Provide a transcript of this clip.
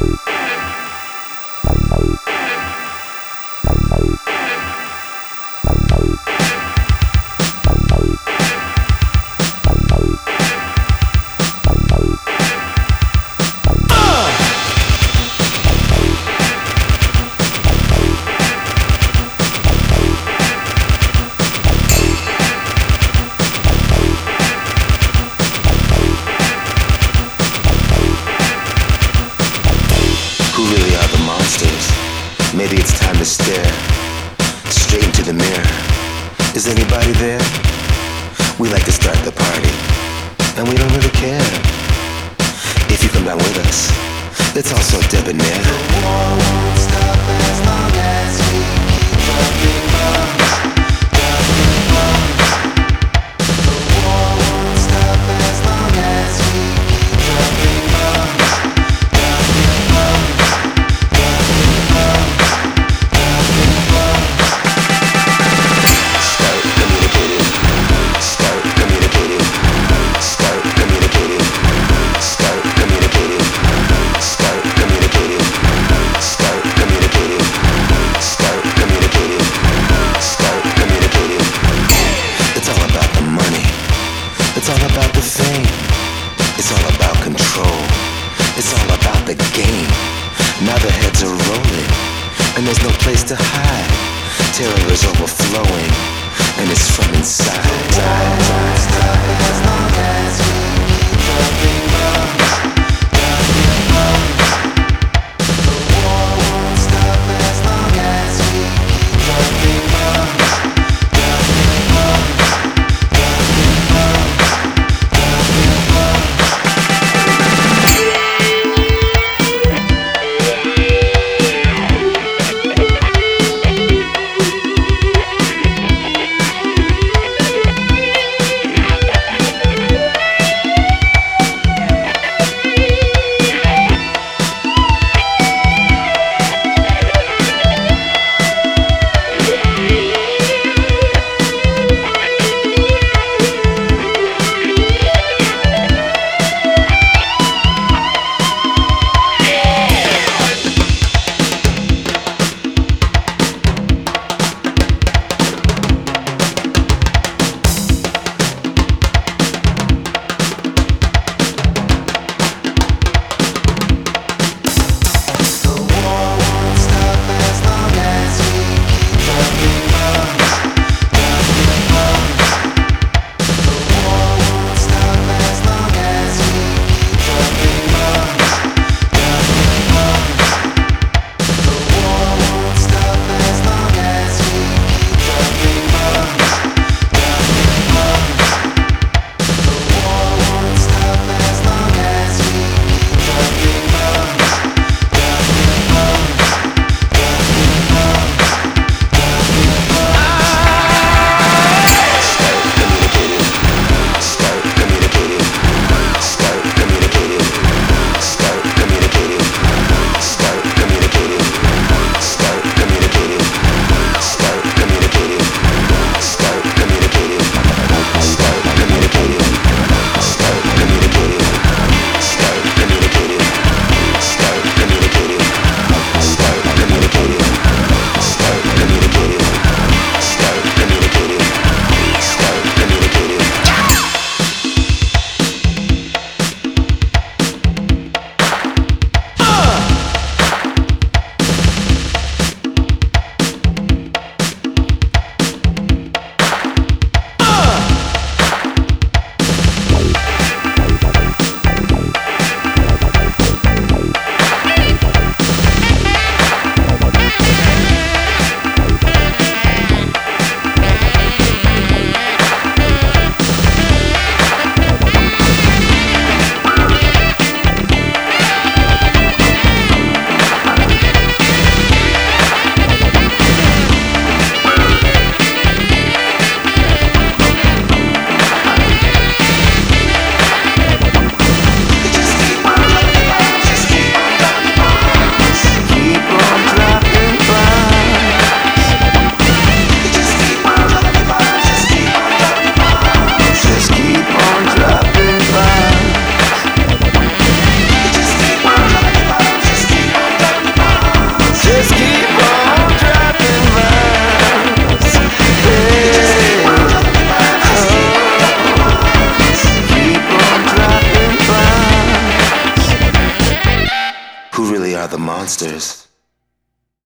Maybe it's time to stare straight into the mirror. Is anybody there? We like to start the party, and we don't really care. If you come down with us, it's all so debonair. The war won't stop as long as we keep dropping bombs, dropping bombs. The war won't stop as long as we keep dropping bombs, dropping bombs, dropping bombs. It's all about the fame. It's all about control. It's all about the game. Now the heads are rolling, and there's no place to hide. Terror is overflowing, and it's from inside. The war won't stop as long as we keep dropping bombs, dropping bombs. The war won't stop as long as we keep dropping bombs, dropping bombs, dropping bombs. are the monsters.